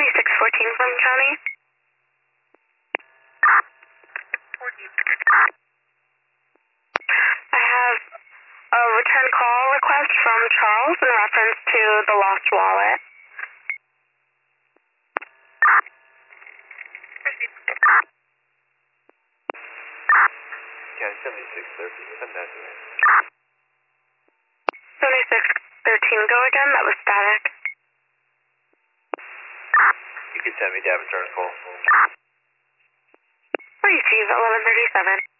7614 from County. I have a return call request from Charles in reference to the lost wallet. County 7613, send that to me. 7613, go again, that was static. You can send me that return call. Receive 1137.